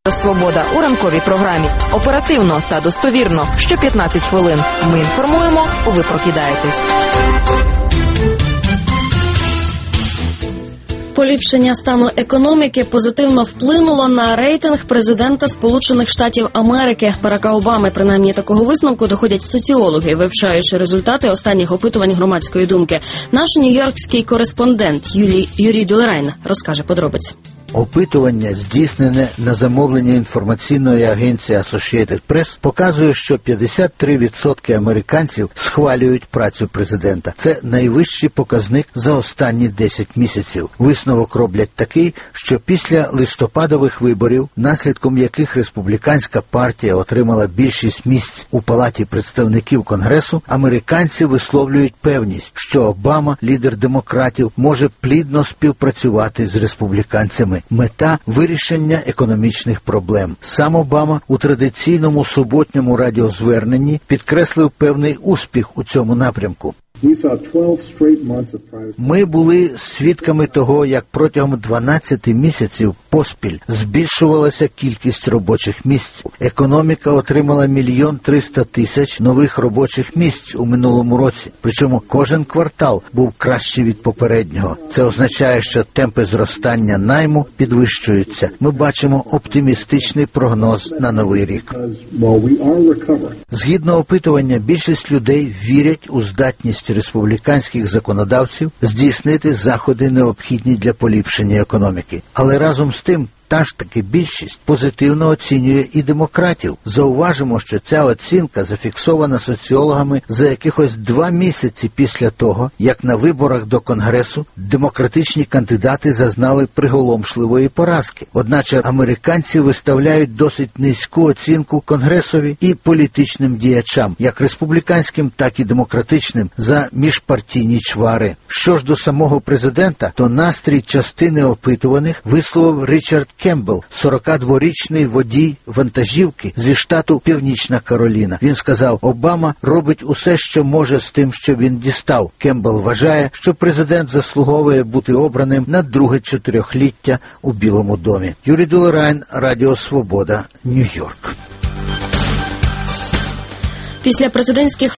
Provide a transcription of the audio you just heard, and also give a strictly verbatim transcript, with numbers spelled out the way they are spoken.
Свобода у ранковій програмі. Оперативно та достовірно. Що п'ятнадцять хвилин. Ми інформуємо, ви прокидаєтесь. Поліпшення стану економіки позитивно вплинуло на рейтинг президента Сполучених Штатів Америки. Барака Обами, принаймні такого висновку, доходять соціологи, вивчаючи результати останніх опитувань громадської думки. Наш нью-йоркський кореспондент Юрій, Юрій Долерайн розкаже подробиці. Опитування, здійснене на замовлення інформаційної агенції Associated Press, показує, що п'ятдесят три відсотки американців схвалюють працю президента. Це найвищий показник за останні десять місяців. Висновок роблять такий, що після листопадових виборів, наслідком яких республіканська партія отримала більшість місць у Палаті представників Конгресу, американці висловлюють певність, що Обама, лідер демократів, може плідно співпрацювати з республіканцями. Мета – вирішення економічних проблем. Сам Обама у традиційному суботньому радіозверненні підкреслив певний успіх у цьому напрямку. Ми були свідками того, як протягом дванадцяти місяців поспіль збільшувалася кількість робочих місць. Економіка отримала мільйон триста тисяч нових робочих місць у минулому році. Причому кожен квартал був кращий від попереднього. Це означає, що темпи зростання найму підвищуються. Ми бачимо оптимістичний прогноз на новий рік. Згідно опитування, більшість людей вірять у здатність республіканських законодавців здійснити заходи, необхідні для поліпшення економіки. Але разом з тим, та ж таки більшість позитивно оцінює і демократів. Зауважимо, що ця оцінка зафіксована соціологами за якихось два місяці після того, як на виборах до Конгресу демократичні кандидати зазнали приголомшливої поразки. Одначе американці виставляють досить низьку оцінку Конгресові і політичним діячам, як республіканським, так і демократичним, за міжпартійні чвари. Що ж до самого президента, то настрій частини опитуваних висловив Річард Кембл, сорокадворічний водій вантажівки зі штату Північна Кароліна. Він сказав, Обама робить усе, що може з тим, що він дістав. Кембл вважає, що президент заслуговує бути обраним на друге чотирьохліття у Білому домі. Юрій Долерайн, Радіо Свобода, Нью-Йорк. Після президентських